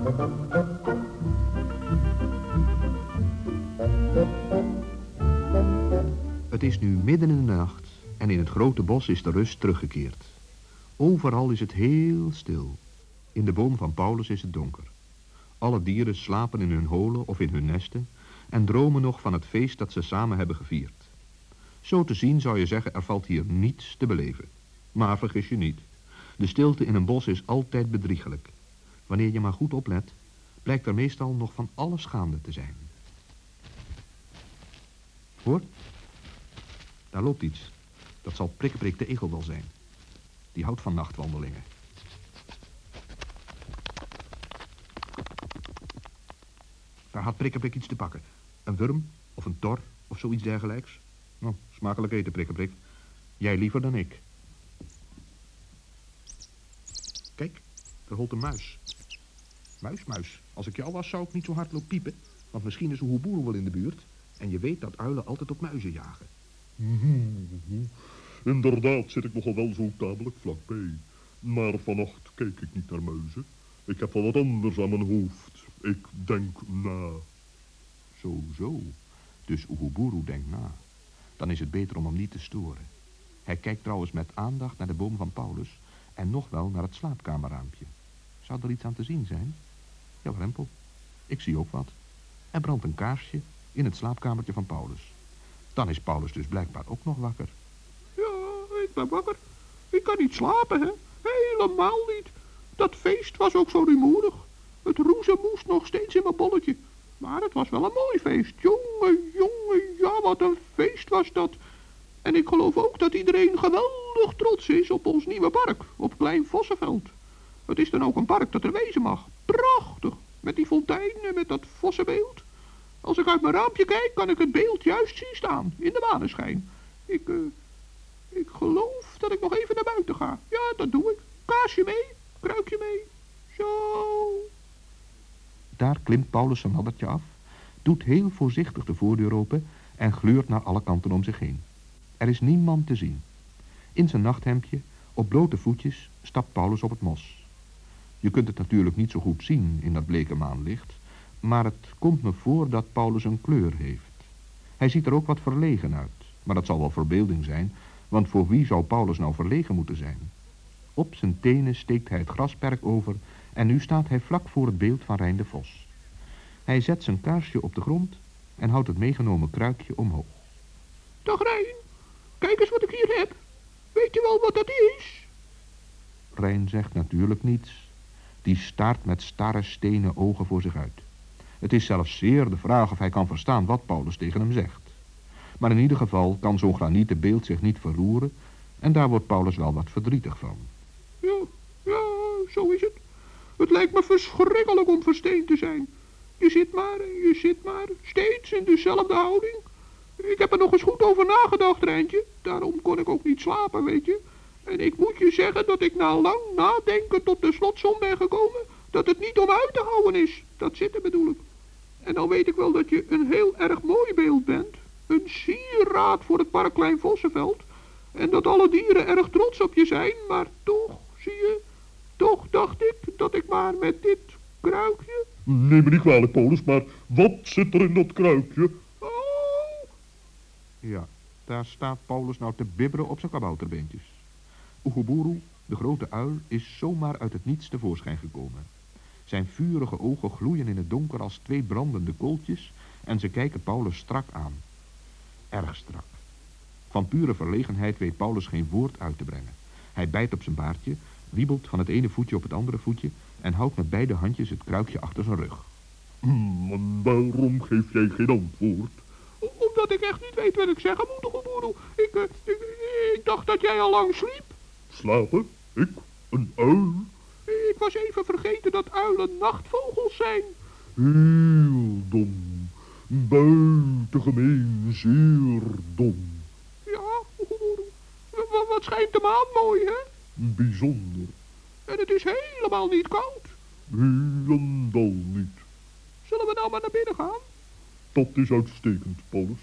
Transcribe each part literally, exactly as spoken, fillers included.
Het is nu midden in de nacht en in het grote bos is de rust teruggekeerd. Overal is het heel stil. In de boom van Paulus is het donker. Alle dieren slapen in hun holen of in hun nesten en dromen nog van het feest dat ze samen hebben gevierd. Zo te zien zou je zeggen, er valt hier niets te beleven. Maar vergis je niet. De stilte in een bos is altijd bedriegelijk. Wanneer je maar goed oplet, blijkt er meestal nog van alles gaande te zijn. Hoor, daar loopt iets. Dat zal Prikkeprik de egel wel zijn. Die houdt van nachtwandelingen. Daar had Prikkeprik iets te pakken. Een wurm of een tor of zoiets dergelijks. Nou, smakelijk eten, Prikkeprik. Jij liever dan ik. Kijk, er holt een muis. Muis, muis. Als ik jou was, zou ik niet zo hard lopen piepen. Want misschien is Oehoeboeroe wel in de buurt. En je weet dat uilen altijd op muizen jagen. Inderdaad zit ik nogal wel zo tamelijk vlakbij. Maar vannacht kijk ik niet naar muizen. Ik heb wel wat anders aan mijn hoofd. Ik denk na. Zo, zo. Dus Oehoeboeroe denkt na. Dan is het beter om hem niet te storen. Hij kijkt trouwens met aandacht naar de boom van Paulus en nog wel naar het slaapkamerraampje. Zou er iets aan te zien zijn? Ja, Rempel. Ik zie ook wat. Er brandt een kaarsje in het slaapkamertje van Paulus. Dan is Paulus dus blijkbaar ook nog wakker. Ja, ik ben wakker. Ik kan niet slapen, hè. Helemaal niet. Dat feest was ook zo rumoerig. Het roezen moest nog steeds in mijn bolletje. Maar het was wel een mooi feest. Jongen, jongen, ja, wat een feest was dat. En ik geloof ook dat iedereen geweldig trots is op ons nieuwe park, op Klein Vossenveld. Het is dan ook een park dat er wezen mag. Prachtig, met die fontein en met dat vossenbeeld. Als ik uit mijn raampje kijk, kan ik het beeld juist zien staan, in de maneschijn. Ik, uh, ik geloof dat ik nog even naar buiten ga. Ja, dat doe ik. Kaasje mee, kruikje mee. Zo. Daar klimt Paulus zijn laddertje af, doet heel voorzichtig de voordeur open en gluurt naar alle kanten om zich heen. Er is niemand te zien. In zijn nachthemdje, op blote voetjes, stapt Paulus op het mos. Je kunt het natuurlijk niet zo goed zien in dat bleke maanlicht, maar het komt me voor dat Paulus een kleur heeft. Hij ziet er ook wat verlegen uit, maar dat zal wel verbeelding zijn, want voor wie zou Paulus nou verlegen moeten zijn? Op zijn tenen steekt hij het grasperk over en nu staat hij vlak voor het beeld van Rijn de Vos. Hij zet zijn kaarsje op de grond en houdt het meegenomen kruikje omhoog. Dag Rijn, kijk eens wat ik hier heb. Weet je wel wat dat is? Rijn zegt natuurlijk niets. Die staart met starre stenen ogen voor zich uit. Het is zelfs zeer de vraag of hij kan verstaan wat Paulus tegen hem zegt. Maar in ieder geval kan zo'n granieten beeld zich niet verroeren en daar wordt Paulus wel wat verdrietig van. Ja, ja, zo is het. Het lijkt me verschrikkelijk om versteend te zijn. Je zit maar en je zit maar, steeds in dezelfde houding. Ik heb er nog eens goed over nagedacht, Rijntje. Daarom kon ik ook niet slapen, weet je. En ik moet je zeggen dat ik na lang nadenken tot de slotsom ben gekomen dat het niet om uit te houden is. Dat zitten bedoel ik. En dan weet ik wel dat je een heel erg mooi beeld bent. Een sieraad voor het park Klein Vossenveld. En dat alle dieren erg trots op je zijn. Maar toch, zie je, toch dacht ik dat ik maar met dit kruikje... Neem me niet kwalijk, Paulus, maar wat zit er in dat kruikje? Oh! Ja, daar staat Paulus nou te bibberen op zijn kabouterbeentjes. Oehoeboeroe, de grote uil, is zomaar uit het niets tevoorschijn gekomen. Zijn vurige ogen gloeien in het donker als twee brandende kooltjes en ze kijken Paulus strak aan. Erg strak. Van pure verlegenheid weet Paulus geen woord uit te brengen. Hij bijt op zijn baardje, wiebelt van het ene voetje op het andere voetje en houdt met beide handjes het kruikje achter zijn rug. Hmm, waarom geef jij geen antwoord? Omdat ik echt niet weet wat ik zeggen moet, Oehoeboeroe. Ik, uh, ik, ik dacht dat jij al lang sliep. Slapen? Ik? Een uil? Ik was even vergeten dat uilen nachtvogels zijn. Heel dom. Buitengemeen zeer dom. Ja, wat, wat schijnt de maan mooi, hè? Bijzonder. En het is helemaal niet koud. Helemaal niet. Zullen we nou maar naar binnen gaan? Dat is uitstekend, Paulus.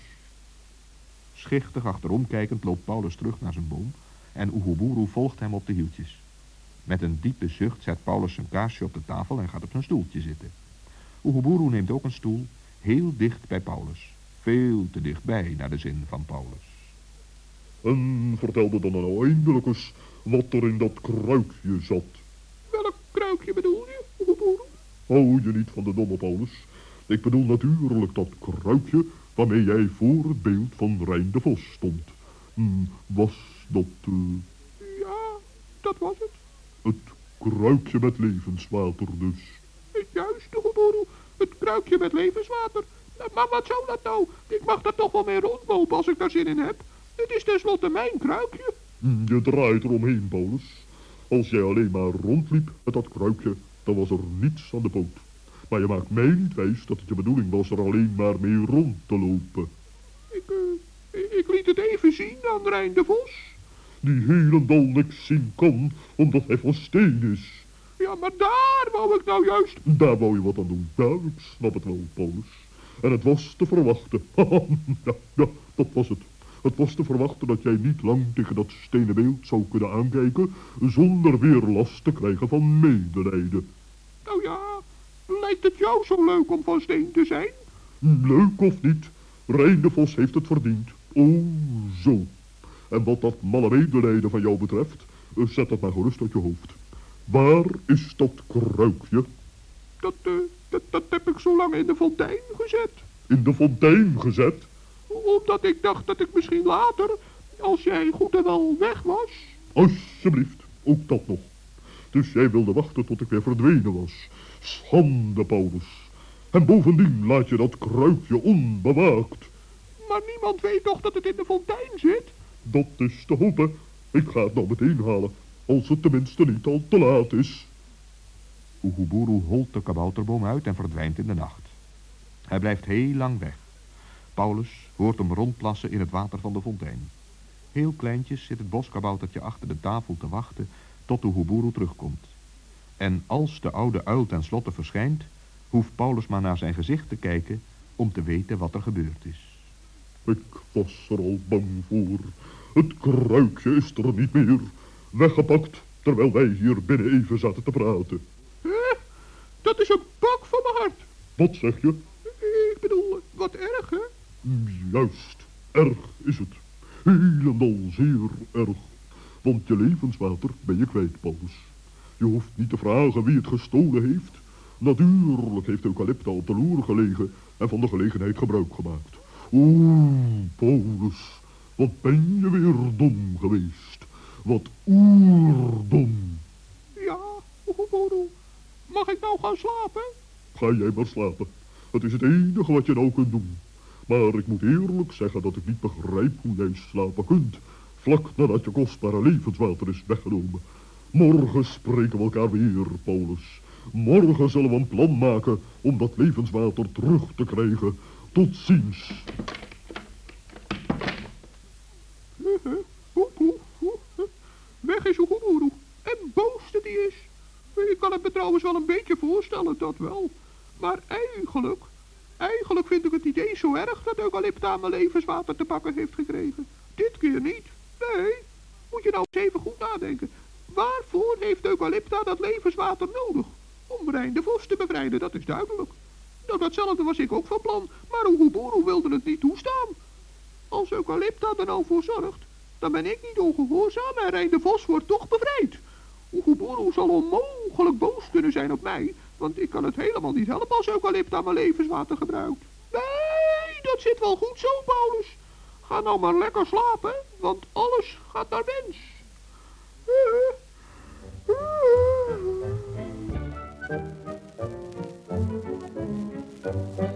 Schichtig achterom kijkend loopt Paulus terug naar zijn boom en Oehoeboeroe volgt hem op de hieltjes. Met een diepe zucht zet Paulus zijn kaarsje op de tafel en gaat op zijn stoeltje zitten. Oeguburu neemt ook een stoel, heel dicht bij Paulus. Veel te dichtbij naar de zin van Paulus. En vertel me dan nou eindelijk eens wat er in dat kruikje zat. Welk kruikje bedoel je, Oeguburu? Hou je niet van de domme Paulus? Ik bedoel natuurlijk dat kruikje waarmee jij voor het beeld van Rijn de Vos stond. Hm, was dat uh, Ja, dat was het. het kruikje met levenswater dus? Het juiste, Oeguburu. Het kruikje met levenswater. Maar wat zou dat nou? Ik mag daar toch wel mee rondlopen als ik daar zin in heb. Het is tenslotte mijn kruikje. Hm, je draait eromheen, Paulus. Als jij alleen maar rondliep met dat kruikje, dan was er niets aan de poot. Maar je maakt mij niet wijs dat het je bedoeling was er alleen maar mee rond te lopen. Ik, uh, ik liet het even zien aan Rijn de Vos. Die helemaal niks zien kan, omdat hij van steen is. Ja, maar daar wou ik nou juist... Daar wou je wat aan doen. Ja, ik snap het wel, Paulus. En het was te verwachten. ja, ja, dat was het. Het was te verwachten dat jij niet lang tegen dat stenen beeld zou kunnen aankijken, zonder weer last te krijgen van medelijden. Nou ja, lijkt het jou zo leuk om van steen te zijn? Leuk of niet, Rijn de Vos heeft het verdiend. Oh, zo. En wat dat malle medelijden van jou betreft, zet dat maar gerust uit je hoofd. Waar is dat kruikje? Dat, uh, dat, dat heb ik zo lang in de fontein gezet. In de fontein gezet? Omdat ik dacht dat ik misschien later, als jij goed en wel weg was... Alsjeblieft, ook dat nog. Dus jij wilde wachten tot ik weer verdwenen was. Schande, Paulus. En bovendien laat je dat kruikje onbewaakt. Maar niemand weet toch dat het in de fontein zit? Dat is te hopen. Ik ga het nou meteen halen, als het tenminste niet al te laat is. Oeguburu holt de kabouterboom uit en verdwijnt in de nacht. Hij blijft heel lang weg. Paulus hoort hem rondplassen in het water van de fontein. Heel kleintjes zit het boskaboutertje achter de tafel te wachten tot Oeguburu terugkomt. En als de oude uil tenslotte verschijnt, hoeft Paulus maar naar zijn gezicht te kijken om te weten wat er gebeurd is. Ik was er al bang voor. Het kruikje is er niet meer. Weggepakt, terwijl wij hier binnen even zaten te praten. Hè? Dat is een pak van mijn hart. Wat zeg je? Ik bedoel, wat erg, hè? Juist, erg is het. Helemaal zeer erg. Want je levenswater ben je kwijt, Paulus. Je hoeft niet te vragen wie het gestolen heeft. Natuurlijk heeft Eucalypta op de loer gelegen en van de gelegenheid gebruik gemaakt. Oeh, Paulus, wat ben je weer dom geweest. Wat oerdom. Ja, Oeguburu. Mag ik nou gaan slapen? Ga jij maar slapen. Het is het enige wat je nou kunt doen. Maar ik moet eerlijk zeggen dat ik niet begrijp hoe jij slapen kunt, vlak nadat je kostbare levenswater is weggenomen. Morgen spreken we elkaar weer, Paulus. Morgen zullen we een plan maken om dat levenswater terug te krijgen. Tot ziens. Weg is Oeguburu. En boos dat hij is. Ik kan het me trouwens wel een beetje voorstellen, dat wel. Maar eigenlijk, eigenlijk vind ik het niet eens zo erg dat Eucalypta mijn levenswater te pakken heeft gekregen. Dit keer niet. Nee, moet je nou eens even goed nadenken. Waarvoor heeft Eucalypta dat levenswater nodig? Om Rijn de Vos te bevrijden, dat is duidelijk. Nou, datzelfde was ik ook van plan, maar Oeguburu wilde het niet toestaan. Als Eucalypta er nou voor zorgt, dan ben ik niet ongehoorzaam en Rijn de Vos wordt toch bevrijd. Oeguburu zal onmogelijk boos kunnen zijn op mij, want ik kan het helemaal niet helpen als Eucalypta mijn levenswater gebruikt. Nee, dat zit wel goed zo, Paulus. Ga nou maar lekker slapen, want alles gaat naar wens. Uh, uh.